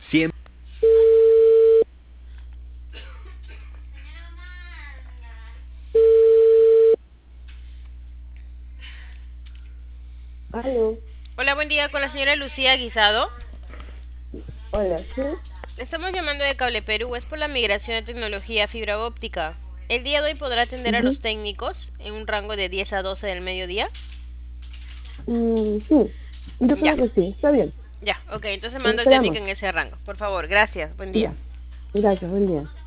Siempre. Aló, Hola, buen día con la señora Lucía Guisado. hola, ¿sí? Le estamos llamando de Cable Perú, es por la migración de tecnología a fibra óptica. El día de hoy podrá atender a Ujú. los técnicos en un rango de 10 a 12 del mediodía. Sí, yo Ya, creo que sí, está bien. ya, ok, entonces mando al técnico Esperamos. en ese rango. Por favor, gracias, buen día. Ya, gracias, buen día.